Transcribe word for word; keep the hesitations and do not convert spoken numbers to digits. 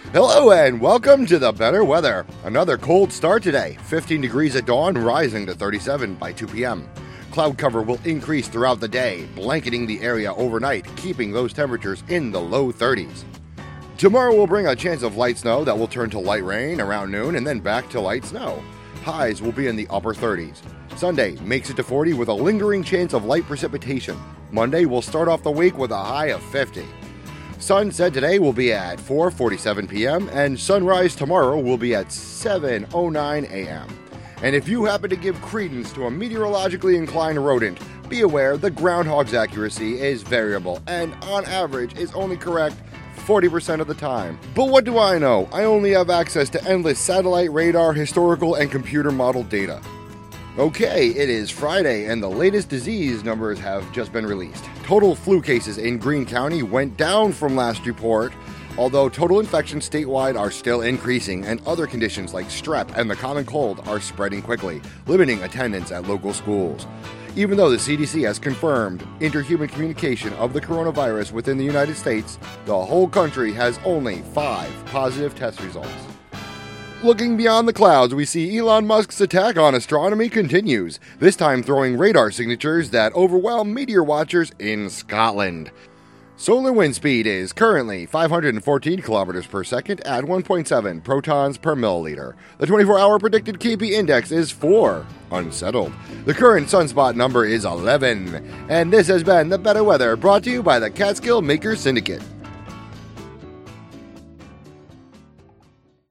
Hello and welcome to the better weather. Another cold start today. fifteen degrees at dawn, rising to thirty-seven by two p.m. Cloud cover will increase throughout the day, blanketing the area overnight, keeping those temperatures in the low thirties. Tomorrow will bring a chance of light snow that will turn to light rain around noon and then back to light snow. Highs will be in the upper thirties. Sunday makes it to forty with a lingering chance of light precipitation. Monday will start off the week with a high of fifty. Sunset today will be at four forty-seven p.m. and sunrise tomorrow will be at seven oh nine a.m. And if you happen to give credence to a meteorologically inclined rodent, be aware the groundhog's accuracy is variable and on average is only correct forty percent of the time. But what do I know? I only have access to endless satellite, radar, historical, and computer model data. Okay, it is Friday and the latest disease numbers have just been released. Total flu cases in Greene County went down from last report, although total infections statewide are still increasing and other conditions like strep and the common cold are spreading quickly, limiting attendance at local schools. Even though the C D C has confirmed interhuman communication of the coronavirus within the United States, the whole country has only five positive test results. Looking beyond the clouds, we see Elon Musk's attack on astronomy continues, this time throwing radar signatures that overwhelm meteor watchers in Scotland. Solar wind speed is currently five hundred fourteen kilometers per second at one point seven protons per milliliter. The twenty-four hour predicted K P index is four, unsettled. The current sunspot number is eleven. And this has been The Better Weather, brought to you by the Catskill Makers Syndicate.